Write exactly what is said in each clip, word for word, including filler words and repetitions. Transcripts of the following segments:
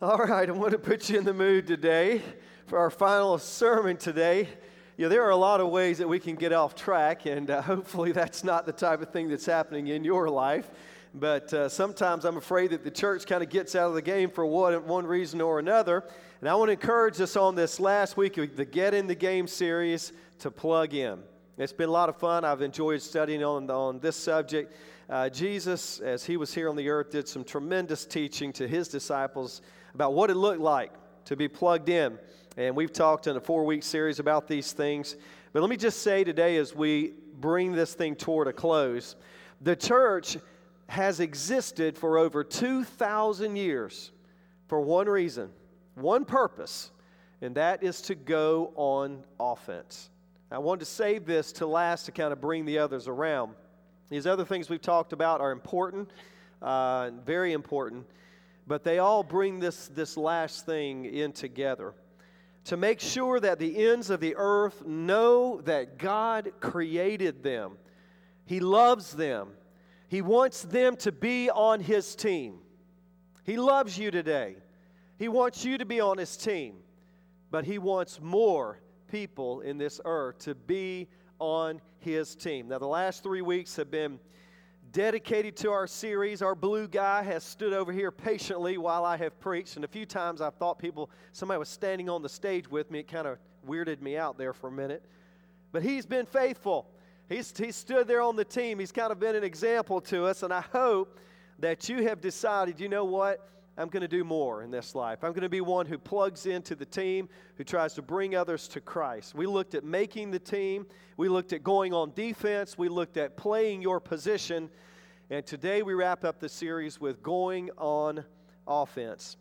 All right, I want to put you in the mood today for our final sermon today. You know, there are a lot of ways that we can get off track, and uh, hopefully that's not the type of thing that's happening in your life. But uh, sometimes I'm afraid that the church kind of gets out of the game for one, one reason or another. And I want to encourage us on this last week of the Get in the Game series to plug in. It's been a lot of fun. I've enjoyed studying on, on this subject. Uh, Jesus, as he was here on the earth, did some tremendous teaching to his disciples about what it looked like to be plugged in. And we've talked in a four-week series about these things. But let me just say today, as we bring this thing toward a close, the church has existed for over two thousand years for one reason, one purpose, and that is to go on offense. I wanted to save this to last to kind of bring the others around. These other things we've talked about are important, uh, very important, but they all bring this, this last thing in together to make sure that the ends of the earth know that God created them. He loves them. He wants them to be on His team. He loves you today. He wants you to be on His team, but He wants more people in this earth to be on His team. Now, the last three weeks have been dedicated to our series. Our blue guy has stood over here patiently while I have preached, and a few times I've thought people, somebody was standing on the stage with me. It kind of weirded me out there for a minute. But he's been faithful. He's, he stood there on the team. He's kind of been an example to us, and I hope that you have decided, you know what? I'm going to do more in this life. I'm going to be one who plugs into the team, who tries to bring others to Christ. We looked at making the team. We looked at going on defense. We looked at playing your position. And today we wrap up the series with going on offense.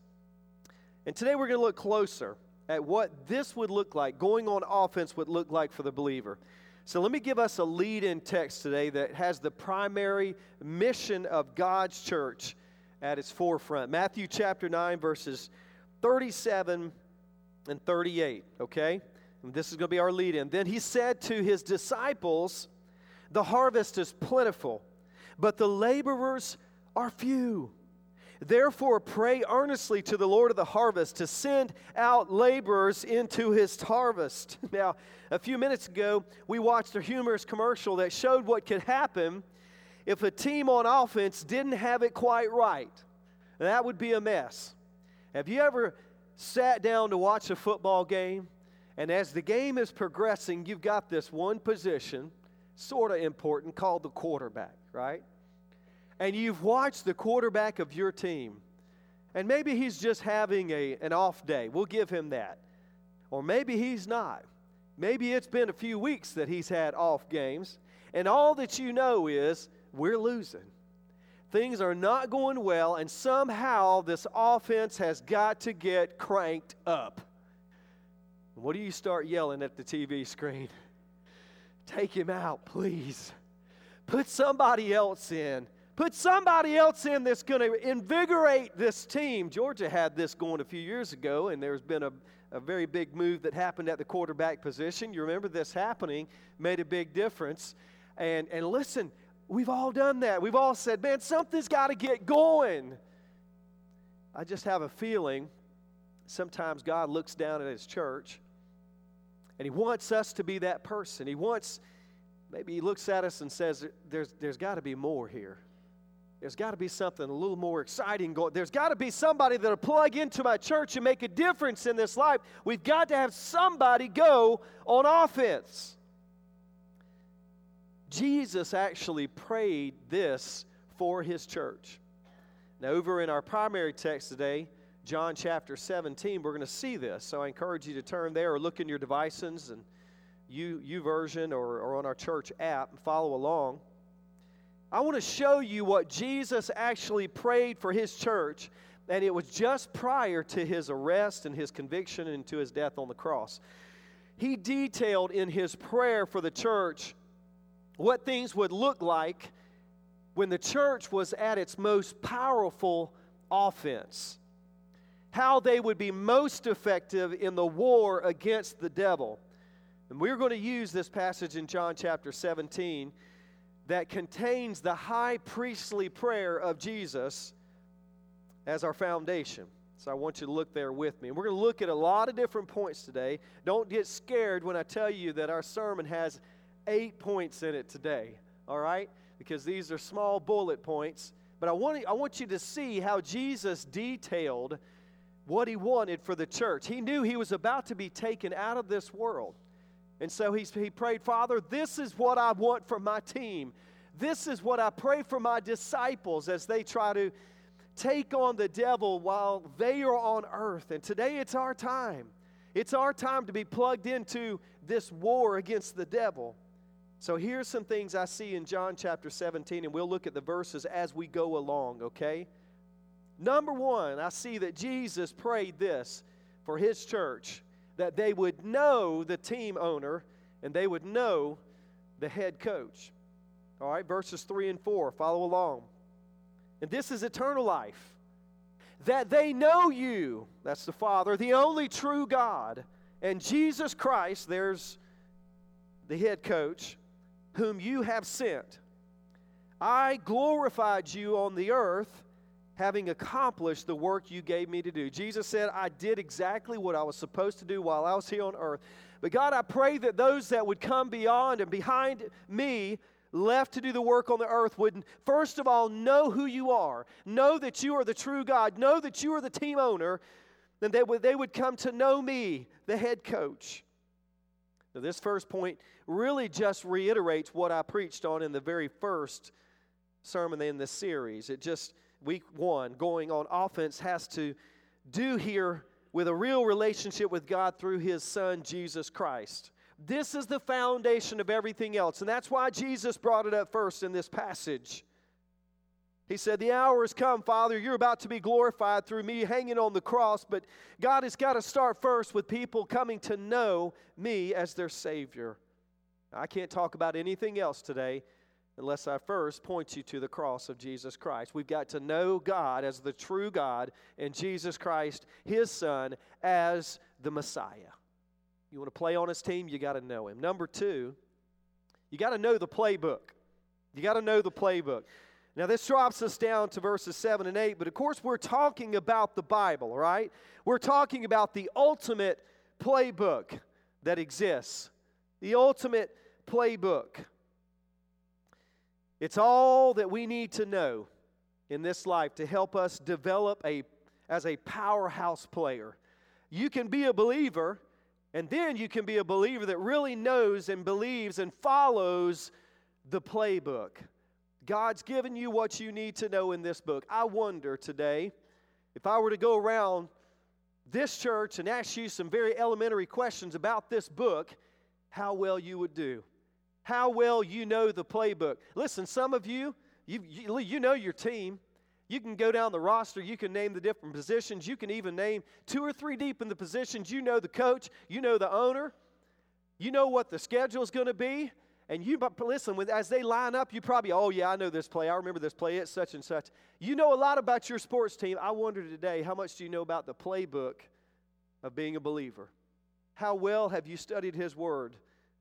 And today we're going to look closer at what this would look like, going on offense would look like for the believer. So let me give us a lead-in text today that has the primary mission of God's church at its forefront. Matthew chapter nine, verses thirty-seven and thirty-eight, okay? And this is going to be our lead-in. Then he said to his disciples, "The harvest is plentiful, but the laborers are few. Therefore pray earnestly to the Lord of the harvest to send out laborers into his harvest." Now, a few minutes ago, we watched a humorous commercial that showed what could happen if a team on offense didn't have it quite right. That would be a mess. Have you ever sat down to watch a football game, and as the game is progressing, you've got this one position, sort of important, called the quarterback, right? And you've watched the quarterback of your team, and maybe he's just having a, an off day. We'll give him that. Or maybe he's not. Maybe it's been a few weeks that he's had off games, and all that you know is we're losing. Things are not going well, and somehow this offense has got to get cranked up. What do you start yelling at the T V screen? Take him out, please. Put somebody else in. Put somebody else in that's going to invigorate this team. Georgia had this going a few years ago, and there's been a, a very big move that happened at the quarterback position. You remember this happening, made a big difference. And, and listen, we've all done that. We've all said, man, something's got to get going. I just have a feeling sometimes God looks down at His church, and He wants us to be that person. He wants, maybe He looks at us and says, there's, there's got to be more here. There's got to be something a little more exciting going. There's got to be somebody that'll plug into my church and make a difference in this life. We've got to have somebody go on offense. Jesus actually prayed this for His church. Now, over in our primary text today, John chapter seventeen, we're going to see this. So I encourage you to turn there or look in your devices and you, you version or, or on our church app and follow along. I want to show you what Jesus actually prayed for His church, and it was just prior to His arrest and His conviction and to His death on the cross. He detailed in His prayer for the church what things would look like when the church was at its most powerful offense. How they would be most effective in the war against the devil. And we're going to use this passage in John chapter seventeen that contains the high priestly prayer of Jesus as our foundation. So I want you to look there with me. And we're going to look at a lot of different points today. Don't get scared when I tell you that our sermon has eight points in it today, all right? Because these are small bullet points. But I want, I want you to see how Jesus detailed what he wanted for the church. He knew he was about to be taken out of this world. And so he, he prayed, Father, this is what I want for my team. This is what I pray for my disciples as they try to take on the devil while they are on earth. And today it's our time. It's our time to be plugged into this war against the devil. So here's some things I see in John chapter seventeen, and we'll look at the verses as we go along, okay? Number one, I see that Jesus prayed this for his church, that they would know the team owner and they would know the head coach. All right, verses three and four, follow along. And this is eternal life, that they know you, that's the Father, the only true God, and Jesus Christ, there's the head coach, whom you have sent. I glorified you on the earth, having accomplished the work you gave me to do. Jesus said, I did exactly what I was supposed to do while I was here on earth. But God, I pray that those that would come beyond and behind me, left to do the work on the earth, would first of all know who you are, know that you are the true God, know that you are the team owner, then they would, they would come to know me, the head coach. Now, this first point really just reiterates what I preached on in the very first sermon in this series. It just, week one, going on offense, has to do here with a real relationship with God through his Son, Jesus Christ. This is the foundation of everything else, and that's why Jesus brought it up first in this passage. He said, the hour has come, Father, you're about to be glorified through me hanging on the cross, but God has got to start first with people coming to know me as their Savior. I can't talk about anything else today unless I first point you to the cross of Jesus Christ. We've got to know God as the true God and Jesus Christ, his Son, as the Messiah. You want to play on his team, you got to know him. Number two, you got to know the playbook. You got to know the playbook. Now, this drops us down to verses seven and eight, but of course we're talking about the Bible, right? We're talking about the ultimate playbook that exists. The ultimate playbook. It's all that we need to know in this life to help us develop a as a powerhouse player. You can be a believer, and then you can be a believer that really knows and believes and follows the playbook. God's given you what you need to know in this book. I wonder today, if I were to go around this church and ask you some very elementary questions about this book, how well you would do. How well you know the playbook. Listen, some of you, you, you, you know your team. You can go down the roster. You can name the different positions. You can even name two or three deep in the positions. You know the coach. You know the owner. You know what the schedule is going to be. And you, listen, with, as they line up, you probably, oh, yeah, I know this play. I remember this play. It's such and such. You know a lot about your sports team. I wonder today, how much do you know about the playbook of being a believer? How well have you studied his word?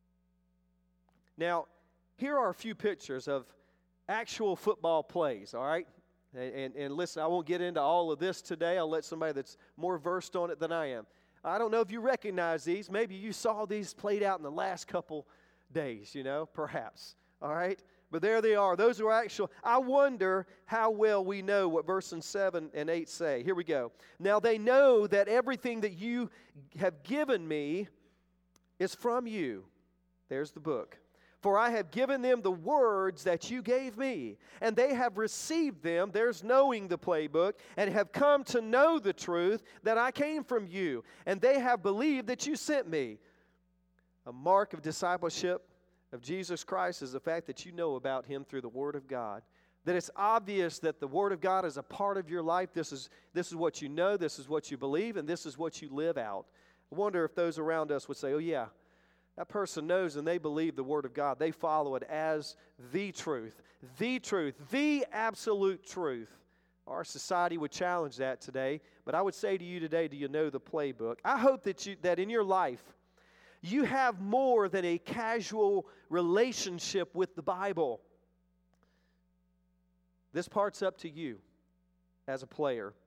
Now, here are a few pictures of actual football plays, all right? And, and, and listen, I won't get into all of this today. I'll let somebody that's more versed on it than I am. I don't know if you recognize these. Maybe you saw these played out in the last couple days, you know, perhaps, all right? But there they are. Those are actual. I wonder how well we know what verses seven and eight say. Here we go. Now they know that everything that you have given me is from you. There's the book. For I have given them the words that you gave me, and they have received them, there's knowing the playbook, and have come to know the truth that I came from you, and they have believed that you sent me. A mark of discipleship of Jesus Christ is the fact that you know about him through the Word of God. That it's obvious that the Word of God is a part of your life. This is, this is what you know, this is what you believe, and this is what you live out. I wonder if those around us would say, oh yeah, that person knows and they believe the Word of God. They follow it as the truth, the truth, the absolute truth. Our society would challenge that today, but I would say to you today, do you know the playbook? I hope that you that in your life, you have more than a casual relationship with the Bible. This part's up to you as a player.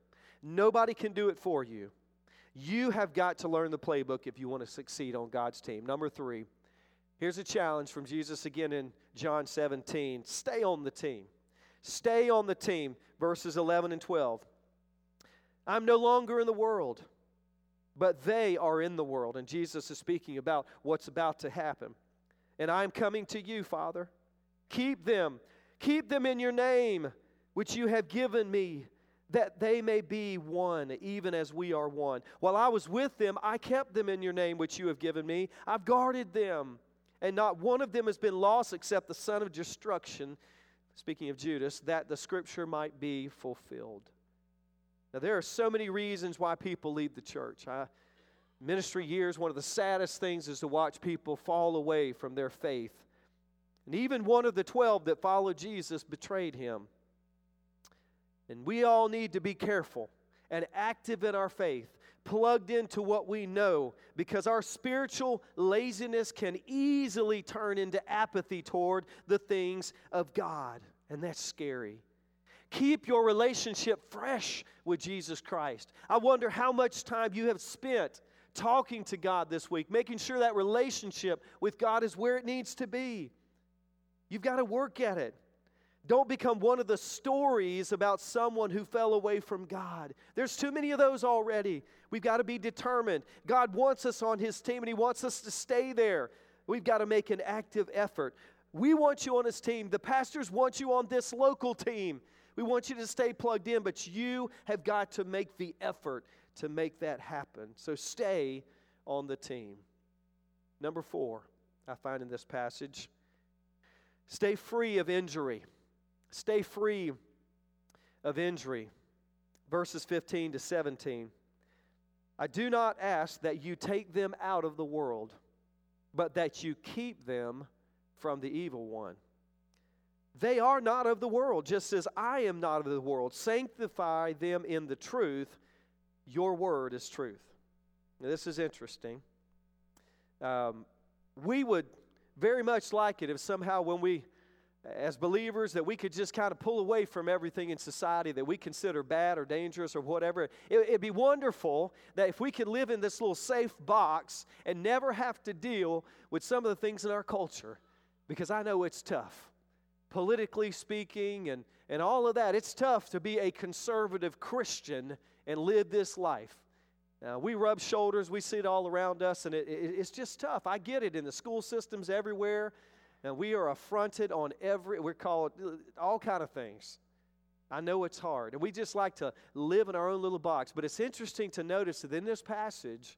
Nobody can do it for you. You have got to learn the playbook if you want to succeed on God's team. Number three, here's a challenge from Jesus again in John seventeen. Stay on the team. Stay on the team. Verses eleven and twelve. I'm no longer in the world, but they are in the world. And Jesus is speaking about what's about to happen. And I'm coming to you, Father. Keep them. Keep them in your name, which you have given me, that they may be one, even as we are one. While I was with them, I kept them in your name, which you have given me. I've guarded them, and not one of them has been lost except the son of destruction, speaking of Judas, that the scripture might be fulfilled. Now, there are so many reasons why people leave the church. I, ministry years, one of the saddest things is to watch people fall away from their faith. And even one of the twelve that followed Jesus betrayed him. And we all need to be careful and active in our faith, plugged into what we know, because our spiritual laziness can easily turn into apathy toward the things of God. And that's scary. Keep your relationship fresh with Jesus Christ. I wonder how much time you have spent talking to God this week, making sure that relationship with God is where it needs to be. You've got to work at it. Don't become one of the stories about someone who fell away from God. There's too many of those already. We've got to be determined. God wants us on His team, and He wants us to stay there. We've got to make an active effort. We want you on His team. The pastors want you on this local team. We want you to stay plugged in, but you have got to make the effort to make that happen. So stay on the team. Number four, I find in this passage, stay free of injury. Stay free of injury. Verses fifteen to seventeen. I do not ask that you take them out of the world, but that you keep them from the evil one. They are not of the world, just as I am not of the world. Sanctify them in the truth. Your word is truth. Now, this is interesting. Um, we would very much like it if somehow when we, as believers, that we could just kind of pull away from everything in society that we consider bad or dangerous or whatever. It, it'd be wonderful that if we could live in this little safe box and never have to deal with some of the things in our culture, because I know it's tough. Politically speaking and, and all of that, it's tough to be a conservative Christian and live this life. Now, we rub shoulders, we see it all around us, and it, it, it's just tough. I get it in the school systems everywhere, and we are affronted on every, we're called all kind of things. I know it's hard, and we just like to live in our own little box, but it's interesting to notice that in this passage,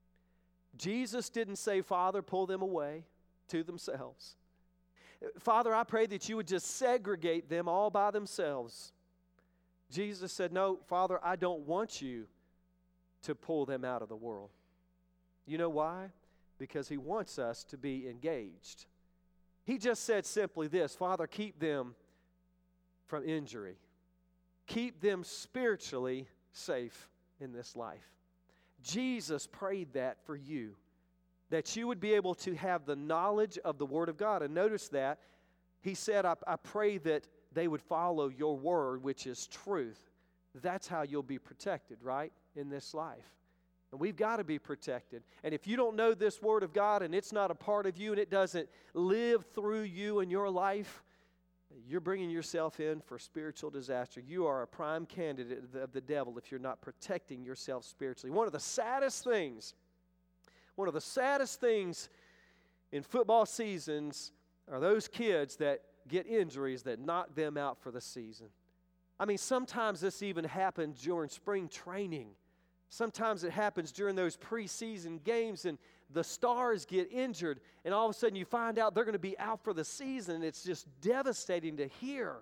Jesus didn't say, Father, pull them away to themselves. Father, I pray that you would just segregate them all by themselves. Jesus said, no, Father, I don't want you to pull them out of the world. You know why? Because He wants us to be engaged. He just said simply this, Father, keep them from injury. Keep them spiritually safe in this life. Jesus prayed that for you, that you would be able to have the knowledge of the Word of God. And notice that He said, I, I pray that they would follow your Word, which is truth. That's how you'll be protected, right, in this life. And we've got to be protected. And if you don't know this Word of God and it's not a part of you and it doesn't live through you in your life, you're bringing yourself in for spiritual disaster. You are a prime candidate of the devil if you're not protecting yourself spiritually. One of the saddest things One of the saddest things in football seasons are those kids that get injuries that knock them out for the season. I mean, sometimes this even happens during spring training. Sometimes it happens during those preseason games, and the stars get injured, and all of a sudden you find out they're going to be out for the season. It's just devastating to hear.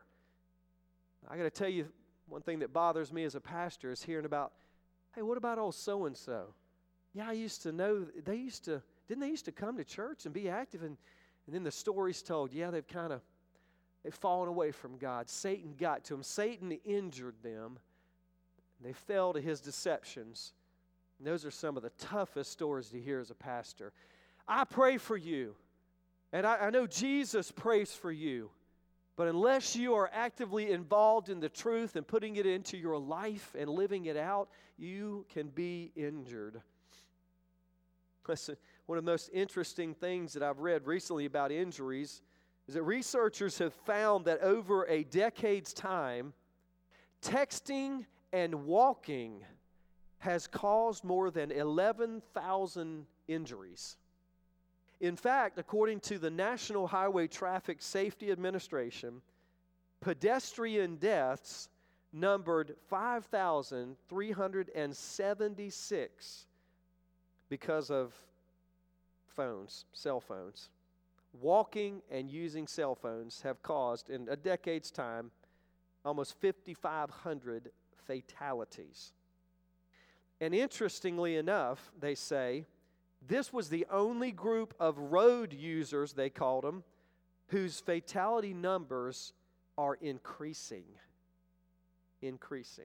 I got to tell you, one thing that bothers me as a pastor is hearing about, hey, what about old so-and-so? Yeah, I used to know, they used to, didn't they used to come to church and be active? And, and then the story's told, yeah, they've kind of, they've fallen away from God. Satan got to them. Satan injured them. They fell to his deceptions. And those are some of the toughest stories to hear as a pastor. I pray for you, and I, I know Jesus prays for you, But unless you are actively involved in the truth and putting it into your life and living it out, you can be injured. Listen, one of the most interesting things that I've read recently about injuries is that researchers have found that over a decade's time, texting and walking has caused more than eleven thousand injuries. In fact, according to the National Highway Traffic Safety Administration, pedestrian deaths numbered five thousand three hundred seventy-six because of phones, cell phones. Walking and using cell phones have caused, in a decade's time, almost five thousand five hundred fatalities. And interestingly enough, they say, this was the only group of road users, they called them, whose fatality numbers are increasing. Increasing.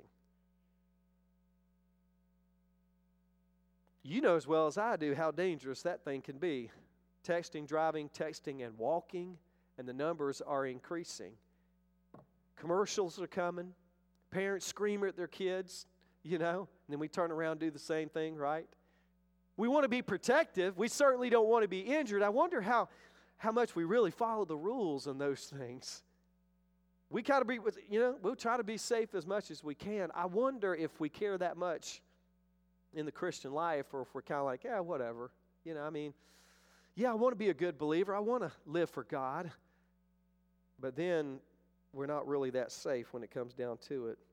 You know as well as I do how dangerous that thing can be. Texting, driving, texting, and walking, and the numbers are increasing. Commercials are coming. Parents scream at their kids, you know, and then we turn around and do the same thing, right? We want to be protective. We certainly don't want to be injured. I wonder how, how much we really follow the rules on those things. We kind of be, you know, we'll try to be safe as much as we can. I wonder if we care that much in the Christian life, or if we're kind of like, yeah, whatever. You know, I mean, yeah, I want to be a good believer. I want to live for God. But then we're not really that safe when it comes down to it.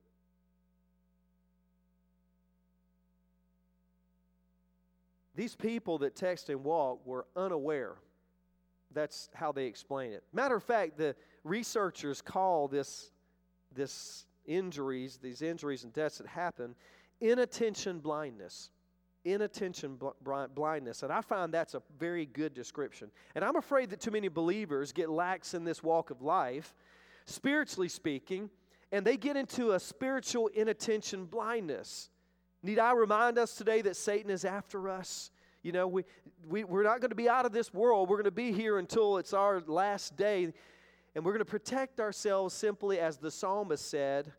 These people that text and walk were unaware. That's how they explain it. Matter of fact, the researchers call this, this injuries, these injuries and deaths that happen, inattention blindness. Inattention bl- blindness. And I find that's a very good description. And I'm afraid that too many believers get lax in this walk of life, spiritually speaking, and they get into a spiritual inattention blindness. Need I remind us today that Satan is after us? You know, we, we, we're not going to be out of this world. We're going to be here until it's our last day. And we're going to protect ourselves simply as the psalmist said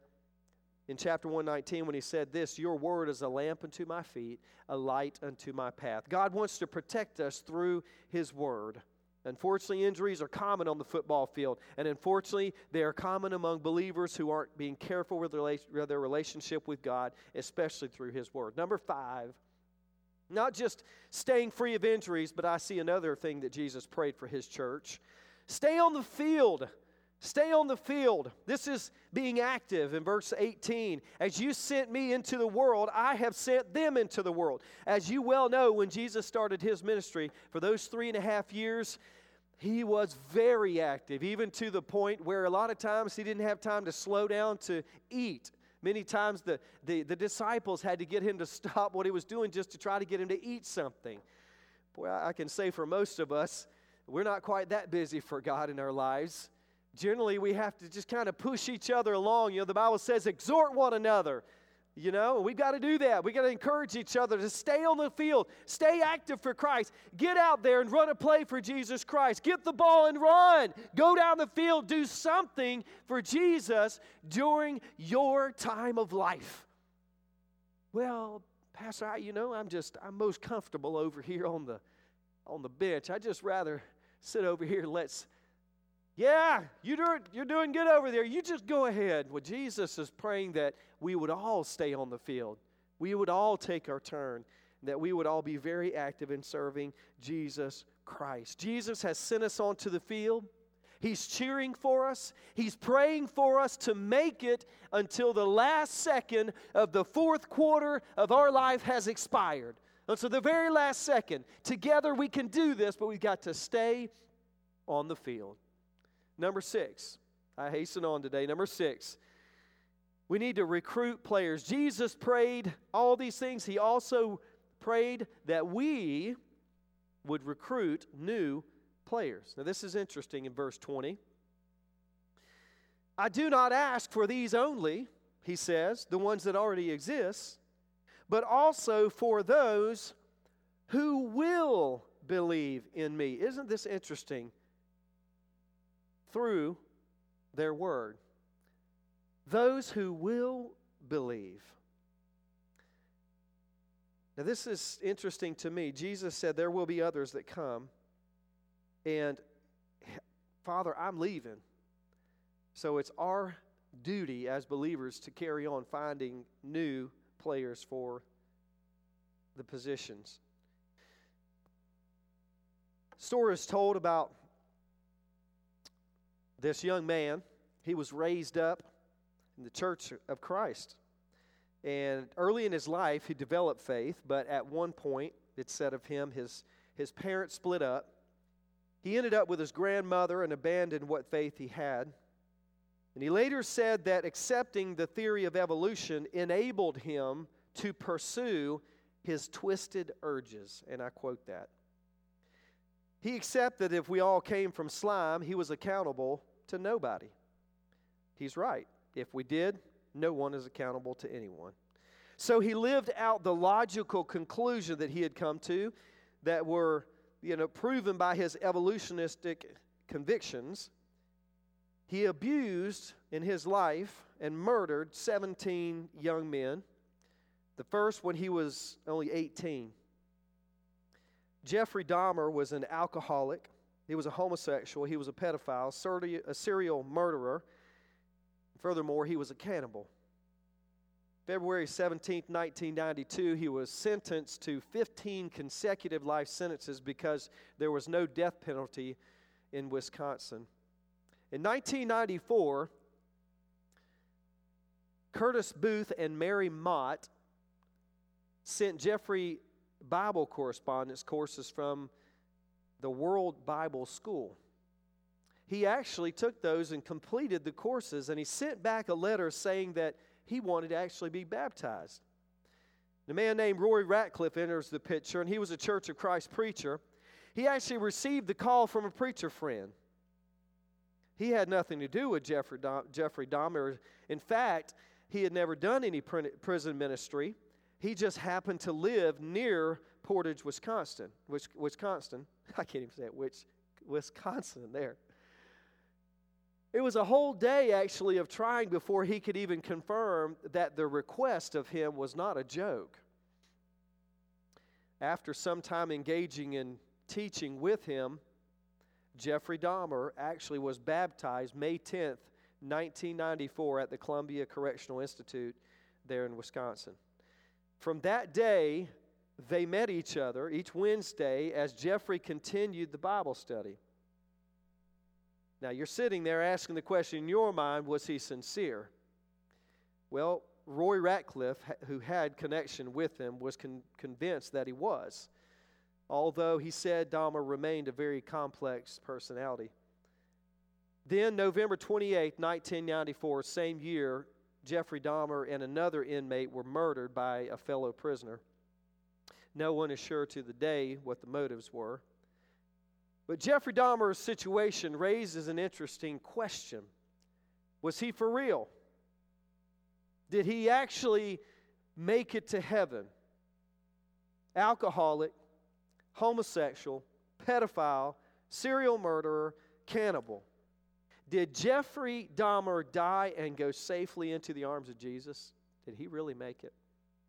in chapter one nineteen when he said this, your word is a lamp unto my feet, a light unto my path. God wants to protect us through his word. Unfortunately, injuries are common on the football field, and unfortunately, they are common among believers who aren't being careful with their relationship with God, especially through his word. Number five, not just staying free of injuries, but I see another thing that Jesus prayed for his church. Stay on the field. Stay on the field. This is being active in verse eighteen. As you sent me into the world, I have sent them into the world. As you well know, when Jesus started his ministry, for those three and a half years, he was very active, even to the point where a lot of times he didn't have time to slow down to eat. Many times the, the, the disciples had to get him to stop what he was doing just to try to get him to eat something. Boy, I can say for most of us, we're not quite that busy for God in our lives. Generally, we have to just kind of push each other along. You know, the Bible says, exhort one another. You know, we've got to do that. We've got to encourage each other to stay on the field, stay active for Christ. Get out there and run a play for Jesus Christ. Get the ball and run. Go down the field. Do something for Jesus during your time of life. Well, Pastor, I, you know, I'm just, I'm most comfortable over here on the, on the bench. I'd just rather sit over here and let's Yeah, you do, you're doing good over there. You just go ahead. Well, Jesus is praying that we would all stay on the field. We would all take our turn. That we would all be very active in serving Jesus Christ. Jesus has sent us onto the field. He's cheering for us. He's praying for us to make it until the last second of the fourth quarter of our life has expired. And so the very last second. Together we can do this, but we've got to stay on the field. Number six, I hasten on today. Number six, we need to recruit players. Jesus prayed all these things. He also prayed that we would recruit new players. Now, this is interesting in verse twenty. I do not ask for these only, he says, the ones that already exist, but also for those who will believe in me. Isn't this interesting? Through their word. Those who will believe. Now, this is interesting to me. Jesus said there will be others that come. And, Father, I'm leaving. So it's our duty as believers to carry on finding new players for the positions. Story is told about this young man. He was raised up in the Church of Christ. And early in his life, he developed faith, but at one point, it's said of him, his, his parents split up. He ended up with his grandmother and abandoned what faith he had. And he later said that accepting the theory of evolution enabled him to pursue his twisted urges. And I quote that. He accepted that if we all came from slime, he was accountable to nobody. He's right. If we did, no one is accountable to anyone. So he lived out the logical conclusion that he had come to that were, you know, proven by his evolutionistic convictions. He abused in his life and murdered seventeen young men. The first when he was only eighteen. Jeffrey Dahmer was an alcoholic. He was a homosexual. He was a pedophile, a serial murderer. Furthermore, he was a cannibal. February seventeenth, nineteen ninety-two, he was sentenced to fifteen consecutive life sentences because there was no death penalty in Wisconsin. In nineteen ninety-four, Curtis Booth and Mary Mott sent Jeffrey Bible correspondence courses from the World Bible School. He actually took those and completed the courses, and he sent back a letter saying that he wanted to actually be baptized. A man named Roy Ratcliffe enters the picture, and he was a Church of Christ preacher. He actually received the call from a preacher friend. He had nothing to do with Jeffrey Jeffrey Dahmer. In fact, he had never done any prison ministry. He just happened to live near Portage, Wisconsin. Which, Wisconsin. I can't even say it. Which, Wisconsin, there. It was a whole day, actually, of trying before he could even confirm that the request of him was not a joke. After some time engaging in teaching with him, Jeffrey Dahmer actually was baptized May tenth, nineteen ninety-four at the Columbia Correctional Institute there in Wisconsin. From that day, they met each other each Wednesday as Jeffrey continued the Bible study. Now, you're sitting there asking the question in your mind, was he sincere? Well, Roy Ratcliffe, who had connection with him, was con- convinced that he was, although he said Dahmer remained a very complex personality. Then, November twenty-eighth, nineteen ninety-four, same year, Jeffrey Dahmer and another inmate were murdered by a fellow prisoner. No one is sure to the day what the motives were. But Jeffrey Dahmer's situation raises an interesting question. Was he for real? Did he actually make it to heaven? Alcoholic, homosexual, pedophile, serial murderer, cannibal. Did Jeffrey Dahmer die and go safely into the arms of Jesus? Did he really make it?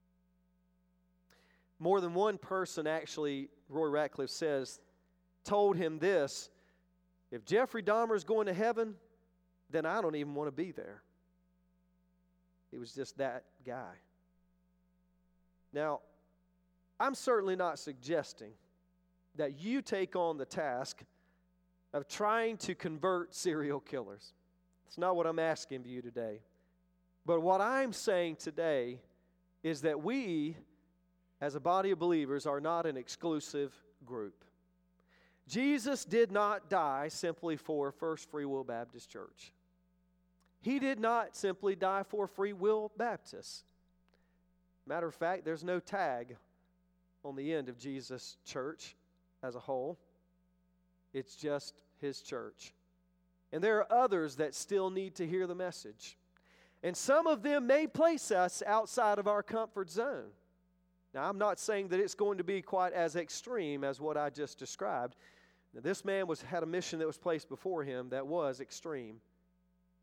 More than one person, actually, Roy Ratcliffe says, told him this: if Jeffrey Dahmer is going to heaven, then I don't even want to be there. He was just that guy. Now, I'm certainly not suggesting that you take on the task of trying to convert serial killers. That's not what I'm asking of you today. But what I'm saying today is that we, as a body of believers, are not an exclusive group. Jesus did not die simply for First Free Will Baptist Church. He did not simply die for Free Will Baptists. Matter of fact, there's no tag on the end of Jesus' church as a whole. It's just His church. And there are others that still need to hear the message. And some of them may place us outside of our comfort zone. Now, I'm not saying that it's going to be quite as extreme as what I just described. Now, this man was had a mission that was placed before him that was extreme.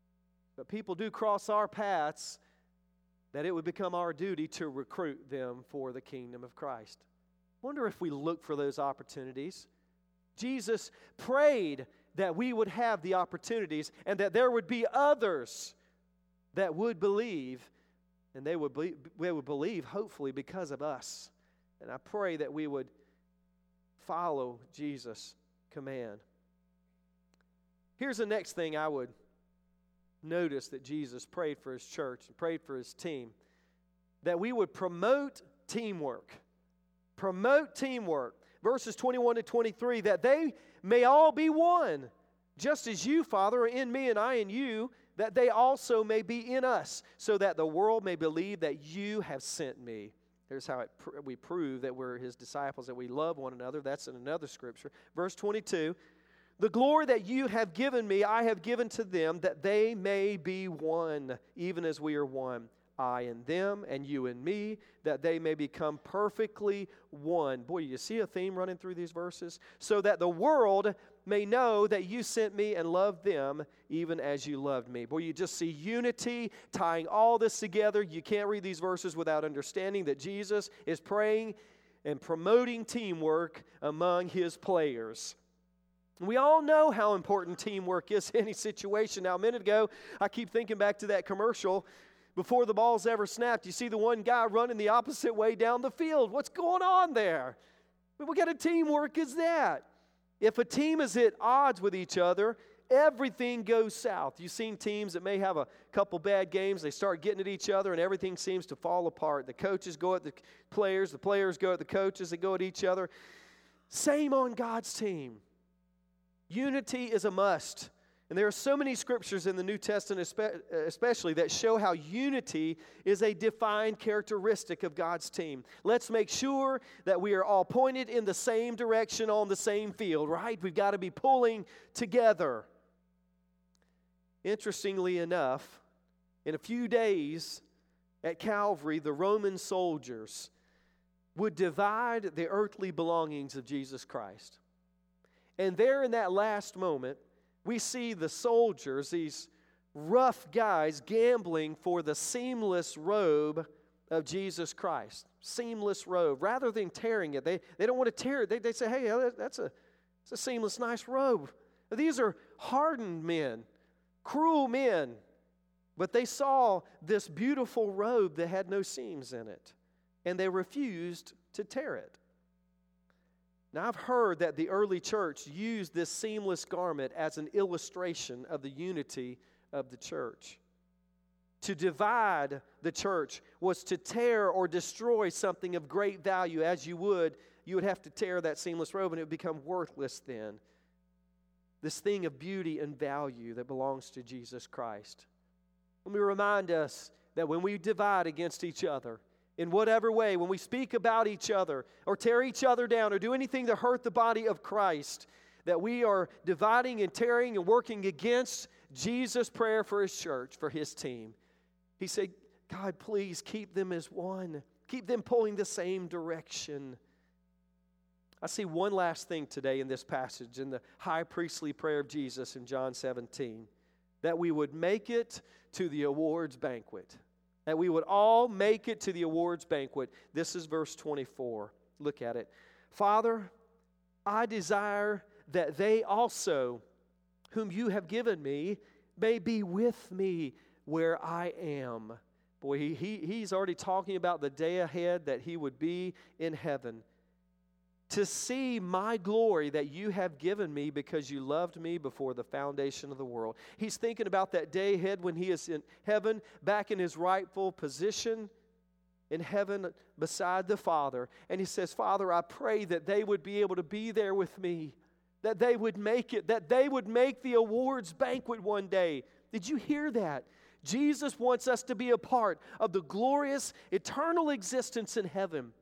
but people do cross our paths, that it would become our duty to recruit them for the kingdom of Christ. Wonder if we look for those opportunities. Jesus prayed that we would have the opportunities and that there would be others that would believe, and they would be, they would believe hopefully because of us. And I pray that we would follow Jesus' command. Here's the next thing I would notice that Jesus prayed for His church and prayed for His team, that we would promote teamwork. Promote teamwork. Verses twenty-one to twenty-three, that they may all be one, just as you, Father, are in me and I in you, that they also may be in us, so that the world may believe that you have sent me. Here's how it pr- we prove that we're His disciples, that we love one another. That's in another scripture. Verse twenty-two, the glory that you have given me, I have given to them, that they may be one, even as we are one. I in them, and you in me, that they may become perfectly one. Boy, you see a theme running through these verses? So that the world may know that you sent me and loved them, even as you loved me. Boy, you just see unity tying all this together. You can't read these verses without understanding that Jesus is praying and promoting teamwork among His players. We all know how important teamwork is in any situation. Now, a minute ago, I keep thinking back to that commercial. Before the ball's ever snapped, you see the one guy running the opposite way down the field. What's going on there? What kind of teamwork is that? If a team is at odds with each other, everything goes south. You've seen teams that may have a couple bad games. They start getting at each other, and everything seems to fall apart. The coaches go at the players. The players go at the coaches. They go at each other. Same on God's team. Unity is a must. And there are so many scriptures in the New Testament especially that show how unity is a defined characteristic of God's team. Let's make sure that we are all pointed in the same direction on the same field, right? We've got to be pulling together. Interestingly enough, in a few days at Calvary, the Roman soldiers would divide the earthly belongings of Jesus Christ. And there in that last moment, we see the soldiers, these rough guys, gambling for the seamless robe of Jesus Christ. Seamless robe. Rather than tearing it, they, they don't want to tear it. They, they say, hey, that's a, that's a seamless, nice robe. These are hardened men, cruel men. But they saw this beautiful robe that had no seams in it, and they refused to tear it. Now, I've heard that the early church used this seamless garment as an illustration of the unity of the church. To divide the church was to tear or destroy something of great value. As you would, you would have to tear that seamless robe, and it would become worthless then. This thing of beauty and value that belongs to Jesus Christ. Let me remind us that when we divide against each other, in whatever way, when we speak about each other or tear each other down or do anything to hurt the body of Christ, that we are dividing and tearing and working against Jesus' prayer for His church, for His team. He said, God, please keep them as one. Keep them pulling the same direction. I see one last thing today in this passage, in the high priestly prayer of Jesus in John seventeen, that we would make it to the awards banquet. That we would all make it to the awards banquet. This is verse twenty-four. Look at it. Father, I desire that they also, whom you have given me, may be with me where I am. Boy, he, he, he's already talking about the day ahead that he would be in heaven. To see my glory that you have given me because you loved me before the foundation of the world. He's thinking about that day ahead when he is in heaven, back in his rightful position in heaven beside the Father. And he says, Father, I pray that they would be able to be there with me, that they would make it, that they would make the awards banquet one day. Did you hear that? Jesus wants us to be a part of the glorious eternal existence in heaven.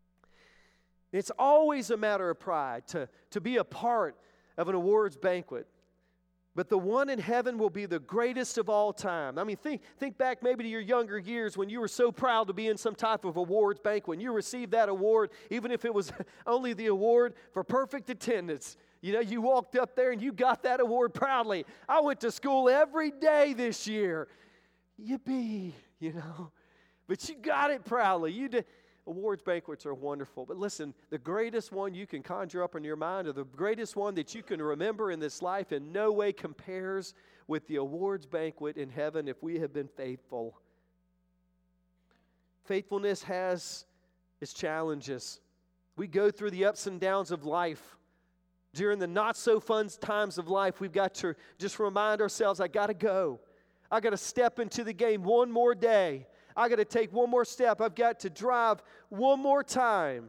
It's always a matter of pride to, to be a part of an awards banquet. But the one in heaven will be the greatest of all time. I mean, think, think back maybe to your younger years when you were so proud to be in some type of awards banquet. And you received that award, even if it was only the award for perfect attendance. You know, you walked up there and you got that award proudly. I went to school every day this year. Yippee, you know. But you got it proudly. You did. Awards banquets are wonderful. But listen, the greatest one you can conjure up in your mind, or the greatest one that you can remember in this life, in no way compares with the awards banquet in heaven if we have been faithful. Faithfulness has its challenges. We go through the ups and downs of life. During the not-so-fun times of life, we've got to just remind ourselves, I got to go. I got to step into the game one more day. I got to take one more step. I've got to drive one more time.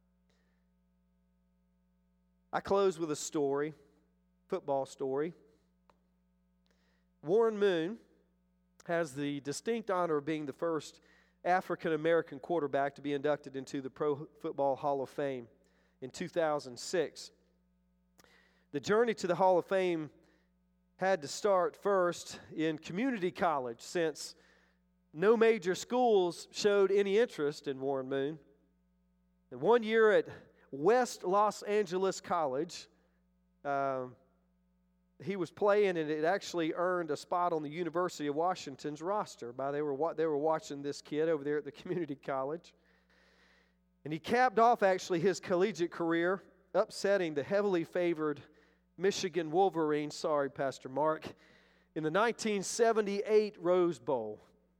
I close with a story, football story. Warren Moon has the distinct honor of being the first African-American quarterback to be inducted into the Pro Football Hall of Fame in two thousand six. The journey to the Hall of Fame had to start first in community college, since no major schools showed any interest in Warren Moon. And one year at West Los Angeles College, uh, he was playing, and it actually earned a spot on the University of Washington's roster. By they were they were watching this kid over there at the community college, and he capped off actually his collegiate career, upsetting the heavily favored Michigan Wolverines. Sorry, Pastor Mark, in the nineteen seventy-eight Rose Bowl.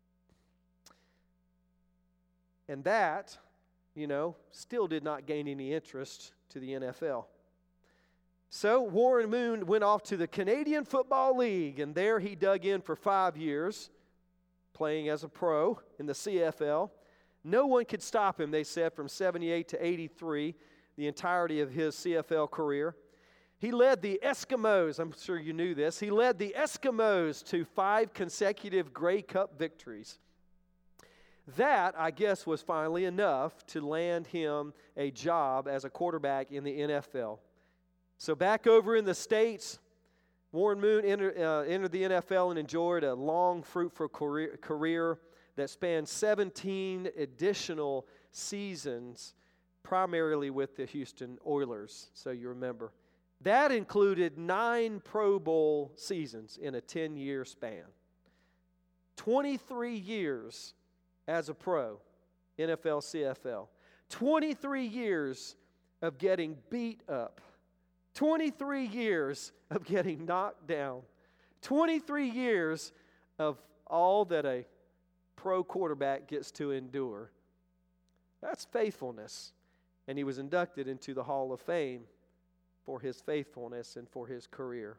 And that, you know, still did not gain any interest to the N F L. So Warren Moon went off to the Canadian Football League, and there he dug in for five years, playing as a pro in the C F L. No one could stop him, they said, from seventy-eight to eighty-three, the entirety of his C F L career. He led the Eskimos, I'm sure you knew this, he led the Eskimos to five consecutive Grey Cup victories. That, I guess, was finally enough to land him a job as a quarterback in the N F L. So back over in the States, Warren Moon entered, uh, entered the N F L and enjoyed a long, fruitful career, career that spanned seventeen additional seasons, primarily with the Houston Oilers, so you remember. That included nine Pro Bowl seasons in a ten-year span. twenty-three years as a pro, N F L, C F L. twenty-three years of getting beat up. twenty-three years of getting knocked down. twenty-three years of all that a pro quarterback gets to endure. That's faithfulness. And he was inducted into the Hall of Fame for his faithfulness and for his career.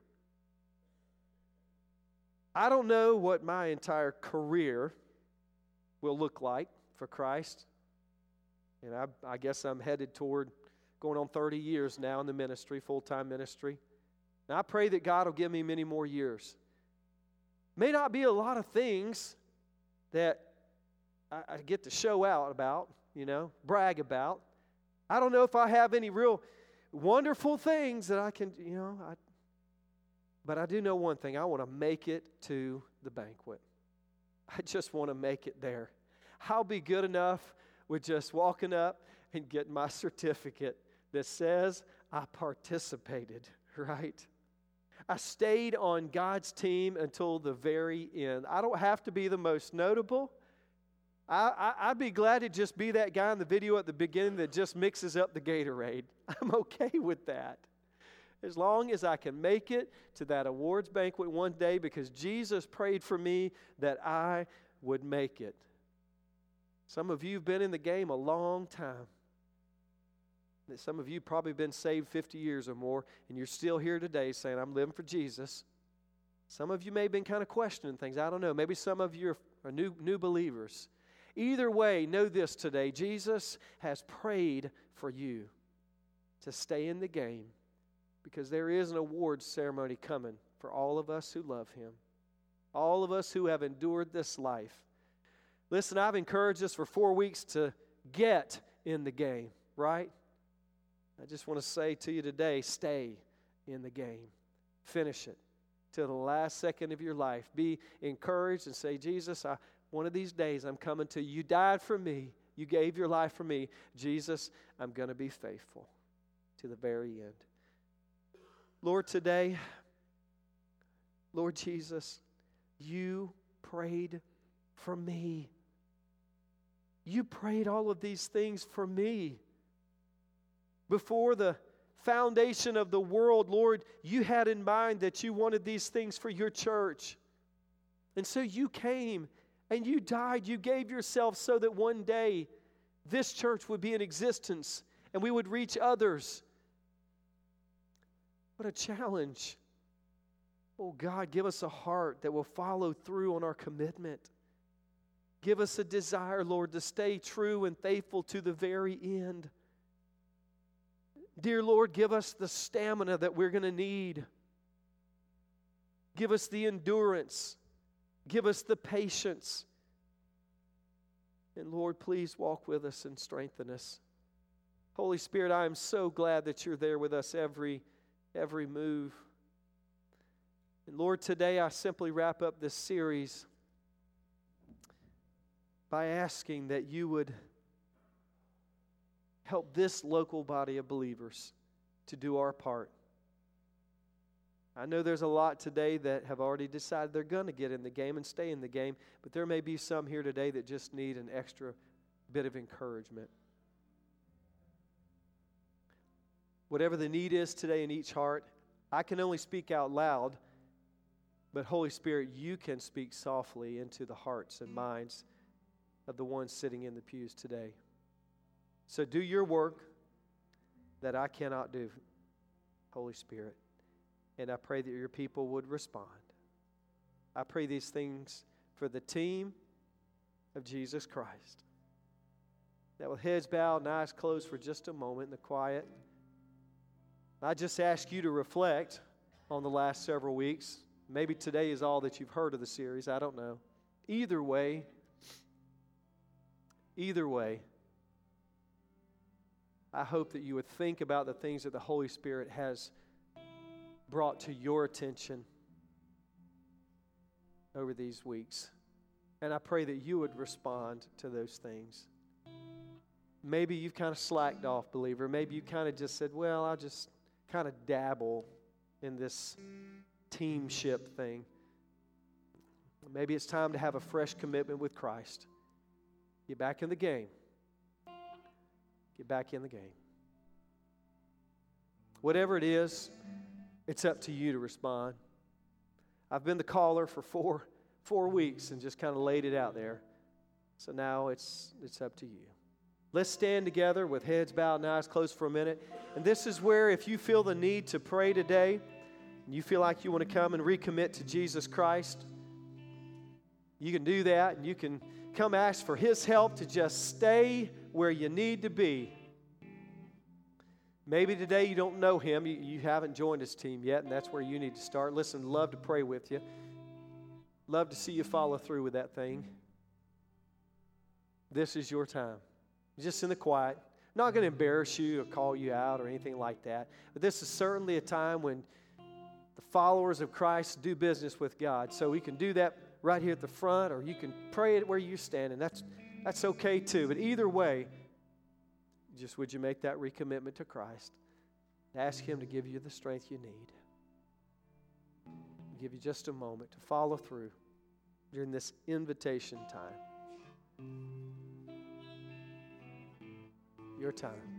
I don't know what my entire career will look like for Christ. And I, I guess I'm headed toward going on thirty years now in the ministry, full-time ministry. And I pray that God will give me many more years. May not be a lot of things that I, I get to show out about, you know, brag about. I don't know if I have any real wonderful things that I can, you know, I, but I do know one thing. I want to make it to the banquet. I just want to make it there. I'll be good enough with just walking up and getting my certificate that says I participated, right? I stayed on God's team until the very end. I don't have to be the most notable. I, I, I'd be glad to just be that guy in the video at the beginning that just mixes up the Gatorade. I'm okay with that. As long as I can make it to that awards banquet one day, because Jesus prayed for me that I would make it. Some of you have been in the game a long time. Some of you probably been saved fifty years or more, and you're still here today saying, I'm living for Jesus. Some of you may have been kind of questioning things. I don't know. Maybe some of you are new, new believers. Either way, know this today. Jesus has prayed for you to stay in the game, because there is an awards ceremony coming for all of us who love Him, all of us who have endured this life. Listen, I've encouraged us for four weeks to get in the game, right? I just want to say to you today, stay in the game. Finish it till the last second of your life. Be encouraged and say, Jesus, I, one of these days I'm coming to you. You died for me. You gave your life for me. Jesus, I'm going to be faithful to the very end. Lord, today, Lord Jesus, you prayed for me. You prayed all of these things for me. Before the foundation of the world, Lord, you had in mind that you wanted these things for your church. And so you came and you died. You gave yourself so that one day this church would be in existence and we would reach others. What a challenge. Oh God, give us a heart that will follow through on our commitment. Give us a desire, Lord, to stay true and faithful to the very end. Dear Lord, give us the stamina that we're going to need. Give us the endurance. Give us the patience. And Lord, please walk with us and strengthen us. Holy Spirit, I am so glad that you're there with us every, every move. And Lord, today I simply wrap up this series by asking that you would help this local body of believers to do our part. I know there's a lot today that have already decided they're going to get in the game and stay in the game, but there may be some here today that just need an extra bit of encouragement. Whatever the need is today in each heart, I can only speak out loud, but Holy Spirit, you can speak softly into the hearts and minds of the ones sitting in the pews today. So do your work that I cannot do, Holy Spirit. And I pray that your people would respond. I pray these things for the team of Jesus Christ. That with heads bowed and eyes closed for just a moment in the quiet, I just ask you to reflect on the last several weeks. Maybe today is all that you've heard of the series. I don't know. Either way, either way, I hope that you would think about the things that the Holy Spirit has brought to your attention over these weeks. And I pray that you would respond to those things. Maybe you've kind of slacked off, believer. Maybe you kind of just said, well, I'll just kind of dabble in this teamship thing. Maybe it's time to have a fresh commitment with Christ. Get back in the game. Get back in the game. Whatever it is, it's up to you to respond. I've been the caller for four, four weeks and just kind of laid it out there. So now it's, it's up to you. Let's stand together with heads bowed and eyes closed for a minute. And this is where if you feel the need to pray today, and you feel like you want to come and recommit to Jesus Christ, you can do that, and you can come ask for His help to just stay where you need to be. Maybe today you don't know Him, you, you haven't joined His team yet, and that's where you need to start. Listen, love to pray with you. Love to see you follow through with that thing. This is your time. Just in the quiet. Not going to embarrass you or call you out or anything like that. But this is certainly a time when the followers of Christ do business with God. So we can do that right here at the front, or you can pray it where you stand, and that's that's okay too. But either way, just would you make that recommitment to Christ? Ask Him to give you the strength you need. Give you just a moment to follow through during this invitation time. Your time.